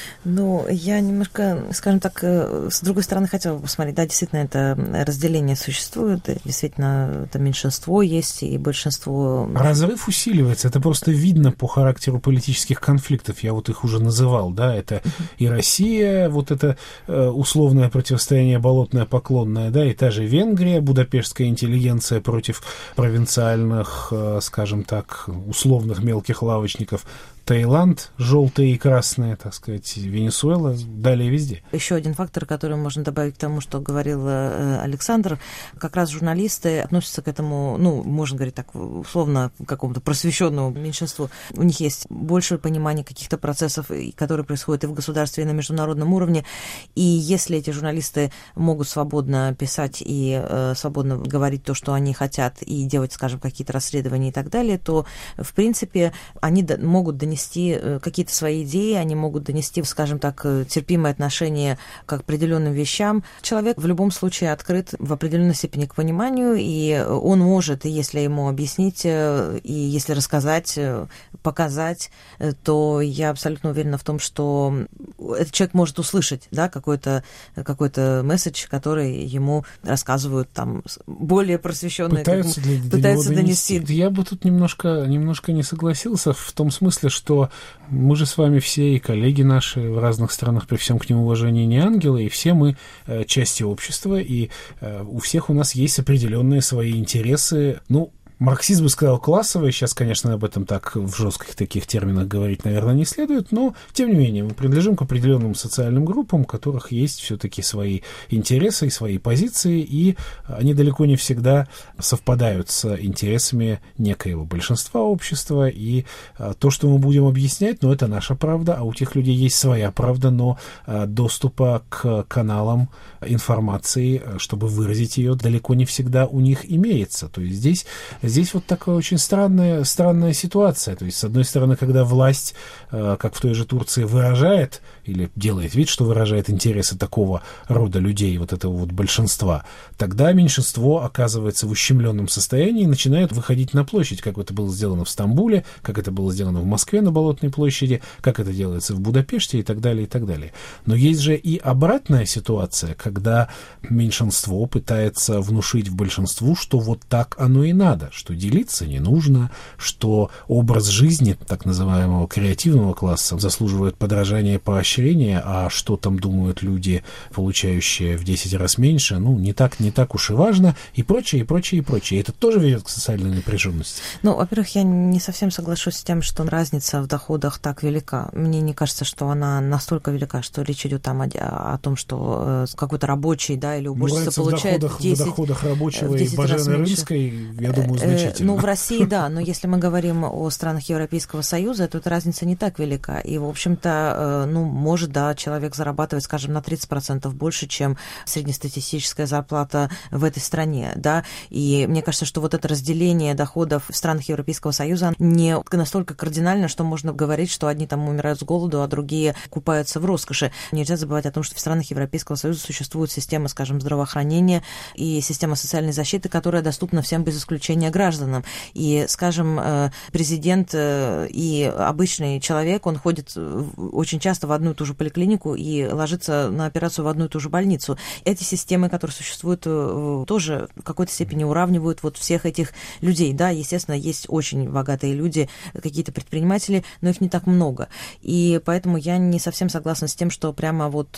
Ну, я немножко, скажем так, с другой стороны хотела бы посмотреть. Да, действительно, это разделение существует, действительно, это меньшинство есть и большинство... Разрыв усиливается, это просто видно по характеру политических конфликтов, я вот их уже называл, да, это и Россия, вот это условное противостояние болотное, поклонное, да, и та же Венгрия, будапештская интеллигенция против провинциальных, скажем так, условных мелких лавочников, Таиланд, желтые и красные, так сказать, Венесуэла, далее везде. Еще один фактор, который можно добавить к тому, что говорил Александр, как раз журналисты относятся к этому, можно говорить так, условно, к какому-то просвещенному меньшинству. У них есть большее понимание каких-то процессов, которые происходят и в государстве, и на международном уровне. И если эти журналисты могут свободно писать и свободно говорить то, что они хотят, и делать, скажем, какие-то расследования и так далее, то, в принципе, они могут донести какие-то свои идеи, они могут донести, скажем так, терпимое отношение к определенным вещам. Человек в любом случае открыт в определенной степени к пониманию, и он может, и если ему объяснить, и если рассказать, показать, то я абсолютно уверена в том, что этот человек может услышать, да, какой-то месседж, который ему рассказывают там более просвещенные, пытаются донести. Я бы тут немножко не согласился в том смысле, что мы же с вами все, и коллеги наши в разных странах, при всем к ним уважении, не ангелы, и все мы части общества, и у всех у нас есть определенные свои интересы. Марксизм бы сказал классовый, сейчас, конечно, об этом так в жестких таких терминах говорить, наверное, не следует, но, тем не менее, мы принадлежим к определенным социальным группам, у которых есть все-таки свои интересы и свои позиции, и они далеко не всегда совпадают с интересами некоего большинства общества, и то, что мы будем объяснять, это наша правда, а у тех людей есть своя правда, но доступа к каналам информации, чтобы выразить ее, далеко не всегда у них имеется. То есть здесь вот такая очень странная ситуация. То есть, с одной стороны, когда власть, как в той же Турции, выражает или делает вид, что выражает интересы такого рода людей, вот этого вот большинства, тогда меньшинство оказывается в ущемленном состоянии и начинает выходить на площадь, как это было сделано в Стамбуле, как это было сделано в Москве на Болотной площади, как это делается в Будапеште и так далее, и так далее. Но есть же и обратная ситуация, когда меньшинство пытается внушить в большинству, что вот так оно и надо, что делиться не нужно, что образ жизни так называемого креативного класса заслуживает подражания и поощрения, а что там думают люди, получающие в 10 раз меньше, не так уж и важно, и прочее, и прочее, и прочее. Это тоже ведет к социальной напряженности. Во-первых, я не совсем соглашусь с тем, что разница в доходах так велика. Мне не кажется, что она настолько велика, что речь идет там о том, что какой-то рабочий, да, или уборщица получает в доходах рабочего и Бажены Рымской, я думаю, значительно. В России, да, но если мы говорим о странах Европейского Союза, то эта разница не так велика. И, в общем-то, может, да, человек зарабатывать, скажем, на 30% больше, чем среднестатистическая зарплата в этой стране, да. И мне кажется, что вот это разделение доходов в странах Европейского Союза не настолько кардинально, что можно говорить, что одни там умирают с голоду, а другие купаются в роскоши. Нельзя забывать о том, что в странах Европейского Союза существует система, скажем, здравоохранения и система социальной защиты, которая доступна всем без исключения гражданам. И, скажем, президент и обычный человек, он ходит очень часто в одну и ту же поликлинику и ложится на операцию в одну и ту же больницу. Эти системы, которые существуют, тоже в какой-то степени уравнивают вот всех этих людей. Да, естественно, есть очень богатые люди, какие-то предприниматели, но их не так много. И поэтому я не совсем согласна с тем, что прямо вот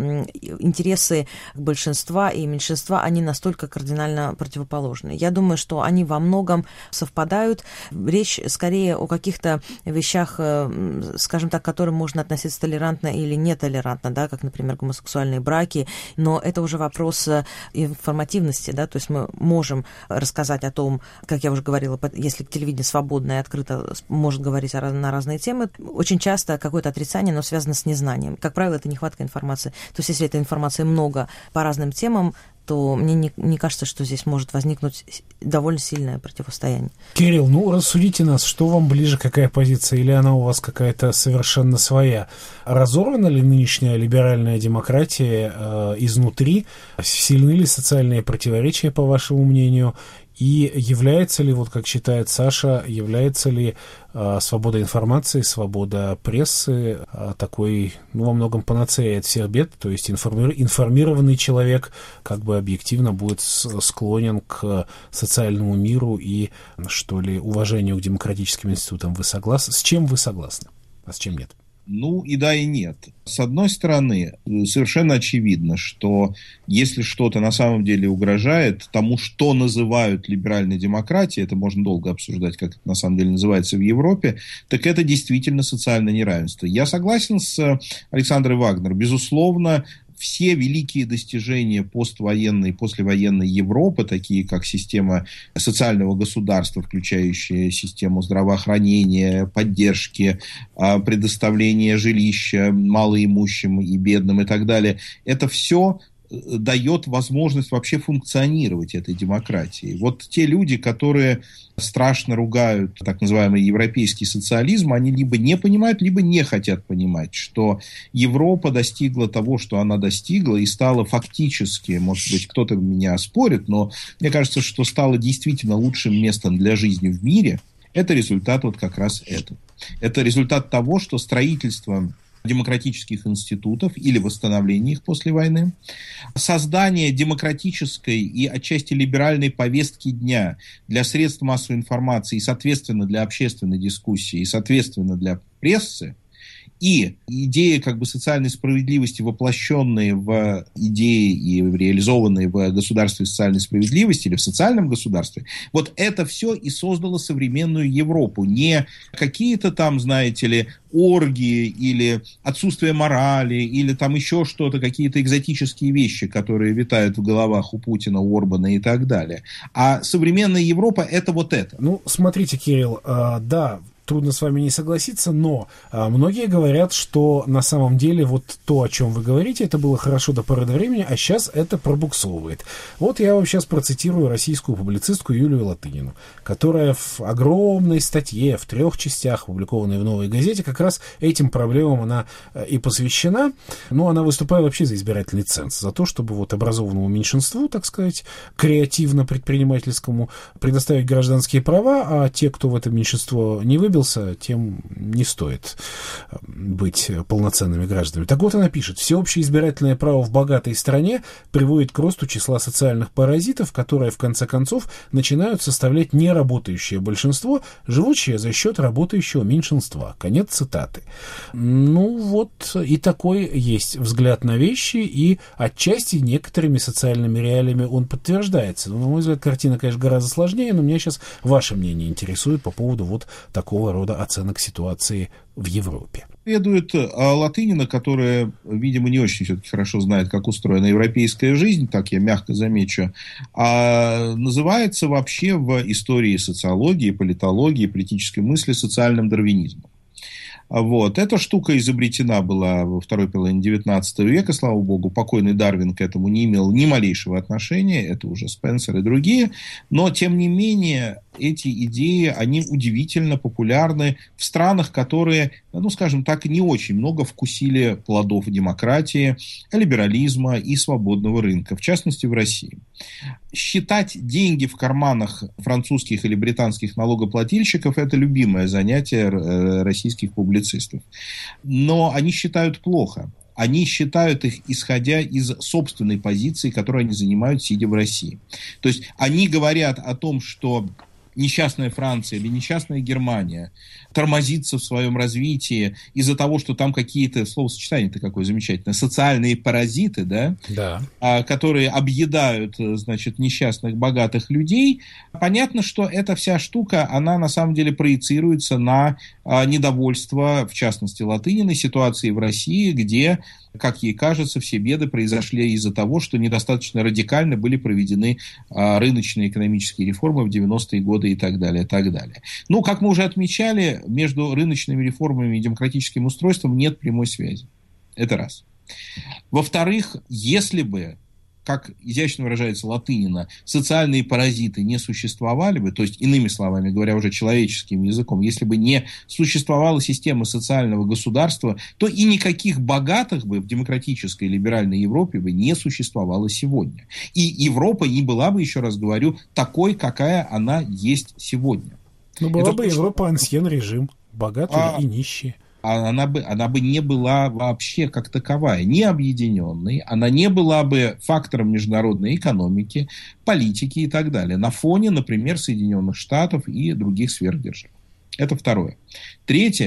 интересы большинства и меньшинства, они настолько кардинально противоположны. Я думаю, что они во многом совпадают. Речь скорее о каких-то вещах, скажем так, к которым можно относиться толерантно или нетолерантно, да, как, например, гомосексуальные браки, но это уже вопрос информативности, да, то есть мы можем рассказать о том, как я уже говорила, если телевидение свободное и открыто может говорить на разные темы, очень часто какое-то отрицание, но связано с незнанием. Как правило, это нехватка информации. То есть если этой информации много по разным темам, то мне не кажется, что здесь может возникнуть довольно сильное противостояние. Кирилл, рассудите нас, что вам ближе, какая позиция, или она у вас какая-то совершенно своя? Разорвана ли нынешняя либеральная демократия изнутри? Сильны ли социальные противоречия, по вашему мнению? И является ли, вот как считает Саша, является ли свобода информации, свобода прессы такой, во многом панацеей от всех бед, то есть информированный человек как бы объективно будет склонен к социальному миру и, что ли, уважению к демократическим институтам. Вы согласны? С чем вы согласны, а с чем нет? Ну и да, и нет. С одной стороны, совершенно очевидно, что если что-то на самом деле угрожает тому, что называют либеральной демократией, это можно долго обсуждать, как это на самом деле называется в Европе, так это действительно социальное неравенство. Я согласен с Александрой Вагнер. Безусловно, все великие достижения поствоенной, послевоенной Европы, такие как система социального государства, включающая систему здравоохранения, поддержки, предоставления жилища малоимущим и бедным и так далее, это все дает возможность вообще функционировать этой демократии. Вот те люди, которые страшно ругают так называемый европейский социализм, они либо не понимают, либо не хотят понимать, что Европа достигла того, что она достигла, и стала фактически, может быть, кто-то меня оспорит, но мне кажется, что стала действительно лучшим местом для жизни в мире. Это результат вот как раз этого. Это результат того, что строительство демократических институтов или восстановление их после войны, создание демократической и отчасти либеральной повестки дня для средств массовой информации и, соответственно, для общественной дискуссии, и, соответственно, для прессы, и идеи как бы социальной справедливости, воплощенные в идеи и реализованные в государстве социальной справедливости или в социальном государстве, вот это все и создало современную Европу. Не какие-то там, знаете ли, оргии или отсутствие морали, или там еще что-то, какие-то экзотические вещи, которые витают в головах у Путина, у Орбана и так далее. А современная Европа – это вот это. Ну, смотрите, Кирилл, да, трудно с вами не согласиться, но многие говорят, что на самом деле вот то, о чем вы говорите, это было хорошо до поры до времени, а сейчас это пробуксовывает. Вот я вам сейчас процитирую российскую публицистку Юлию Латынину, которая в огромной статье, в 3 частях, опубликованной в «Новой газете», как раз этим проблемам она и посвящена. Но она выступает вообще за избирательный ценз, за то, чтобы вот образованному меньшинству, так сказать, креативно-предпринимательскому предоставить гражданские права, а те, кто в это меньшинство не выбил, тем не стоит быть полноценными гражданами. Так вот она пишет: всеобщее избирательное право в богатой стране приводит к росту числа социальных паразитов, которые в конце концов начинают составлять неработающее большинство, живущее за счет работающего меньшинства. Конец цитаты. Ну вот и такой есть взгляд на вещи, и отчасти некоторыми социальными реалиями он подтверждается. Но, на мой взгляд, картина, конечно, гораздо сложнее, но меня сейчас ваше мнение интересует по поводу вот такого рода оценок ситуации в Европе. Следует Латынина, которая, видимо, не очень все-таки хорошо знает, как устроена европейская жизнь, так я мягко замечу, а называется вообще в истории социологии, политологии, политической мысли социальным дарвинизмом. Вот. Эта штука изобретена была во второй половине XIX века, слава богу, покойный Дарвин к этому не имел ни малейшего отношения, это уже Спенсер и другие, но, тем не менее, эти идеи, они удивительно популярны в странах, которые, ну, скажем так, не очень много вкусили плодов демократии, либерализма и свободного рынка, в частности, в России. Считать деньги в карманах французских или британских налогоплательщиков – это любимое занятие российских публицистов. Но они считают плохо. Они считают их, исходя из собственной позиции, которую они занимают, сидя в России. То есть они говорят о том, что несчастная Франция или несчастная Германия тормозится в своем развитии из-за того, что там какие-то, словосочетание-то какое замечательное, социальные паразиты, да? Которые объедают, значит, несчастных богатых людей. Понятно, что эта вся штука, она на самом деле проецируется на недовольство, в частности, Латыниной, ситуации в России, где, как ей кажется, все беды произошли из-за того, что недостаточно радикально были проведены рыночные экономические реформы в 90-е годы и так далее, и так далее. Ну, как мы уже отмечали, между рыночными реформами и демократическим устройством нет прямой связи. Это раз. Во-вторых, если бы, как изящно выражается Латынина, социальные паразиты не существовали бы, то есть, иными словами говоря, уже человеческим языком, если бы не существовала система социального государства, то и никаких богатых бы в демократической либеральной Европе бы не существовало сегодня. И Европа не была бы, еще раз говорю, такой, какая она есть сегодня. Ну, была бы Европа ансьен-режим, богатые и нищие. Она бы не была вообще как таковая, не объединенной, она не была бы фактором международной экономики, политики и так далее, на фоне, например, Соединенных Штатов и других сверхдержав. Это второе. Третье.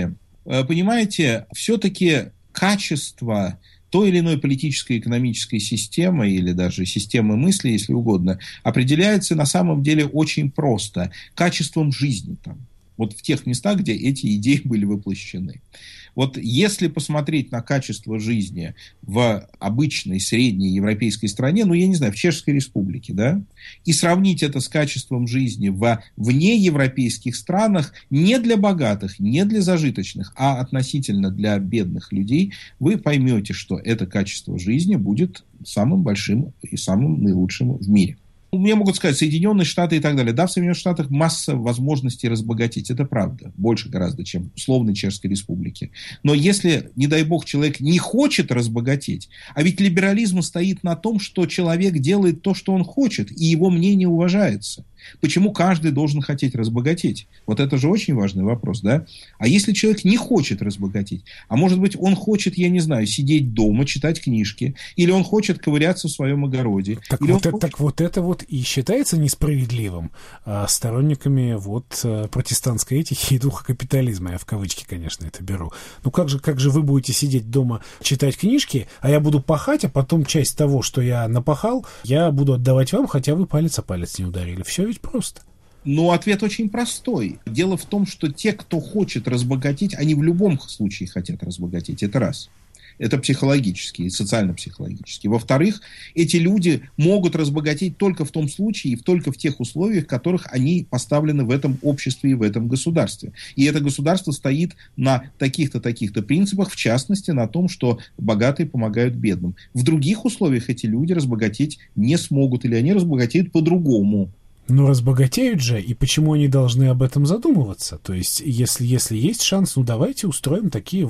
Понимаете, все-таки качество той или иной политической и экономической системы, или даже системы мысли, если угодно, определяется на самом деле очень просто. Качеством жизни там. Вот в тех местах, где эти идеи были воплощены. Вот если посмотреть на качество жизни в обычной средней европейской стране, ну, я не знаю, в Чешской Республике, да, и сравнить это с качеством жизни в внеевропейских странах, не для богатых, не для зажиточных, а относительно для бедных людей, вы поймете, что это качество жизни будет самым большим и самым наилучшим в мире. Мне могут сказать, Соединенные Штаты и так далее. Да, в Соединенных Штатах масса возможностей разбогатеть. Это правда. Больше гораздо, чем в условной Чешской Республике. Но если, не дай бог, человек не хочет разбогатеть, а ведь либерализм стоит на том, что человек делает то, что он хочет, и его мнение уважается. Почему каждый должен хотеть разбогатеть? Вот это же очень важный вопрос, да? А если человек не хочет разбогатеть, а может быть он хочет, я не знаю, сидеть дома, читать книжки, или он хочет ковыряться в своем огороде. Так вот это и считается несправедливым сторонниками протестантской этики и духа капитализма. Я в кавычки, конечно, это беру. Ну как же вы будете сидеть дома, читать книжки, а я буду пахать, а потом часть того, что я напахал, я буду отдавать вам, хотя вы палец о палец не ударили. Все ведь просто. Но ответ очень простой. Дело в том, что те, кто хочет разбогатеть, они в любом случае хотят разбогатеть. Это раз. Это психологически и социально-психологически. Во-вторых, эти люди могут разбогатеть только в том случае и только в тех условиях, в которых они поставлены в этом обществе и в этом государстве. И это государство стоит на таких-то принципах, в частности, на том, что богатые помогают бедным. В других условиях эти люди разбогатеть не смогут, или они разбогатеют по-другому. Но разбогатеют же, и почему они должны об этом задумываться? То есть, если есть шанс, давайте устроим такие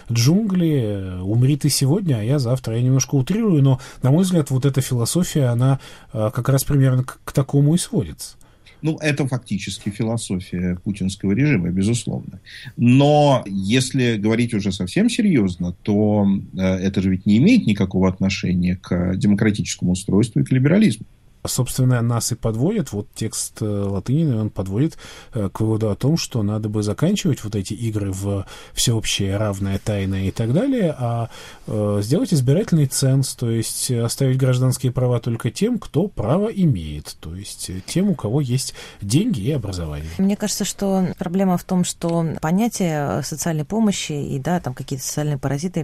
джунгли, умри ты сегодня, а я завтра. Я немножко утрирую, но, на мой взгляд, эта философия, она как раз примерно к такому и сводится. Это фактически философия путинского режима, безусловно. Но если говорить уже совсем серьезно, то это же ведь не имеет никакого отношения к демократическому устройству и к либерализму. Собственно, нас и подводит, текст Латынина, он подводит к выводу о том, что надо бы заканчивать эти игры в всеобщее, равное, тайное и так далее, а сделать избирательный ценз, то есть оставить гражданские права только тем, кто право имеет, то есть тем, у кого есть деньги и образование. Мне кажется, что проблема в том, что понятие социальной помощи и, там какие-то социальные паразиты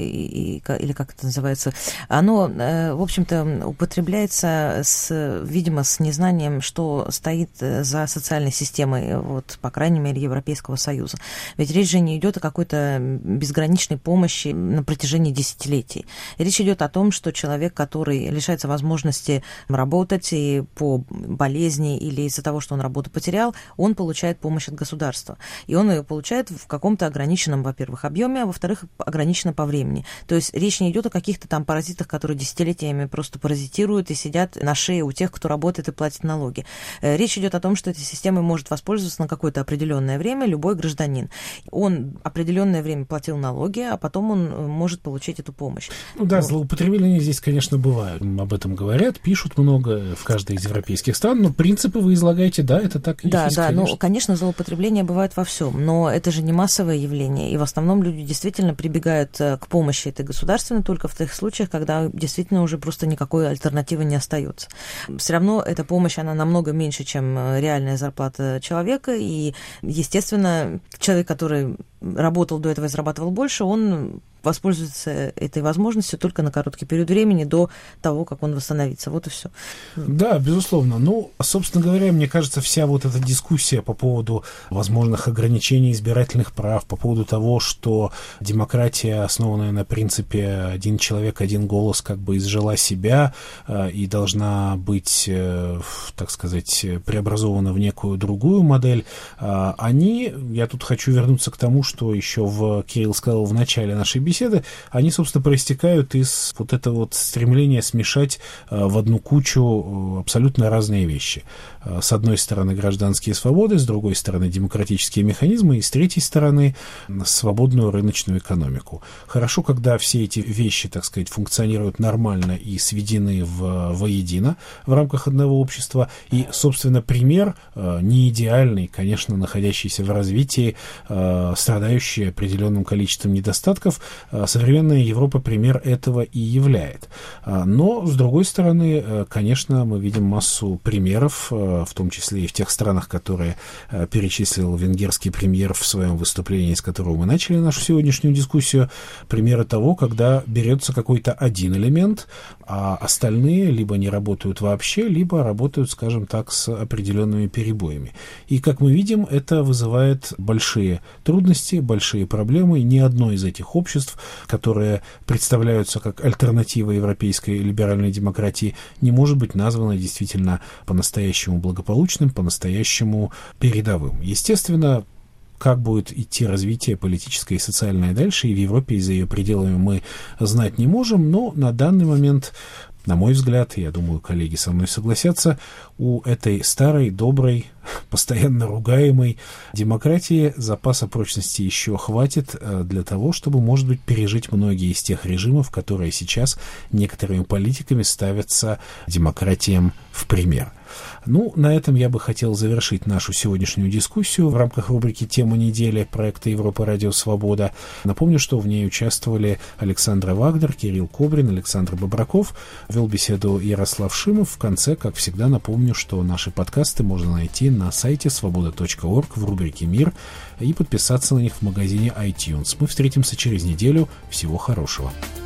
или как это называется, оно, в общем-то, употребляется видимо, с незнанием, что стоит за социальной системой, по крайней мере, Европейского Союза. Ведь речь же не идет о какой-то безграничной помощи на протяжении десятилетий. Речь идет о том, что человек, который лишается возможности работать и по болезни или из-за того, что он работу потерял, он получает помощь от государства. И он ее получает в каком-то ограниченном, во-первых, объеме, а во-вторых, ограниченно по времени. То есть речь не идет о каких-то паразитах, которые десятилетиями просто паразитируют и сидят на шее у тех, кто работает и платит налоги. Речь идет о том, что этой системой может воспользоваться на какое-то определенное время любой гражданин. Он определенное время платил налоги, а потом он может получить эту помощь. Злоупотребления здесь, конечно, бывают. Об этом говорят, пишут много в каждой из европейских стран, но принципы вы излагаете, это так и есть. Конечно, злоупотребления бывают во всем, но это же не массовое явление, и в основном люди действительно прибегают к помощи этой государственной только в тех случаях, когда действительно уже просто никакой альтернативы не остается. Все равно эта помощь, она намного меньше, чем реальная зарплата человека, и, естественно, человек, который работал до этого и зарабатывал больше, он воспользуется этой возможностью только на короткий период времени до того, как он восстановится. Вот и все. Да, безусловно. Собственно говоря, мне кажется, вся эта дискуссия по поводу возможных ограничений избирательных прав, по поводу того, что демократия, основанная на принципе «один человек, один голос», изжила себя и должна быть, так сказать, преобразована в некую другую модель, я тут хочу вернуться к тому, что еще Кирилл сказал в начале нашей беседы, беседы, они, собственно, проистекают из вот этого вот стремления смешать в одну кучу абсолютно разные вещи. С одной стороны, гражданские свободы, с другой стороны, демократические механизмы, и с третьей стороны, свободную рыночную экономику. Хорошо, когда все эти вещи, так сказать, функционируют нормально и сведены воедино в рамках одного общества. И, собственно, пример не идеальный, конечно, находящийся в развитии, страдающий определенным количеством недостатков. Современная Европа пример этого и являет. Но, с другой стороны, конечно, мы видим массу примеров, в том числе и в тех странах, которые перечислил венгерский премьер в своем выступлении, с которого мы начали нашу сегодняшнюю дискуссию, примеры того, когда берется какой-то один элемент, а остальные либо не работают вообще, либо работают, скажем так, с определенными перебоями. И, как мы видим, это вызывает большие трудности, большие проблемы. Ни одно из этих обществ, которые представляются как альтернатива европейской либеральной демократии, не может быть названо действительно по-настоящему благополучным, по-настоящему передовым. Естественно, как будет идти развитие политическое и социальное дальше, и в Европе, и за ее пределами мы знать не можем, но на данный момент, на мой взгляд, я думаю, коллеги со мной согласятся, у этой старой, доброй, постоянно ругаемой демократии запаса прочности еще хватит для того, чтобы, может быть, пережить многие из тех режимов, которые сейчас некоторыми политиками ставятся демократиям в пример. Ну, на этом я бы хотел завершить нашу сегодняшнюю дискуссию в рамках рубрики «Тема недели» проекта Европа Радио Свобода. Напомню, что в ней участвовали Александра Вагнер, Кирилл Кобрин, Александр Бобраков. Вел беседу Ярослав Шимов. В конце, как всегда, напомню, что наши подкасты можно найти на сайте svoboda.org в рубрике «Мир» и подписаться на них в магазине iTunes. Мы встретимся через неделю. Всего хорошего.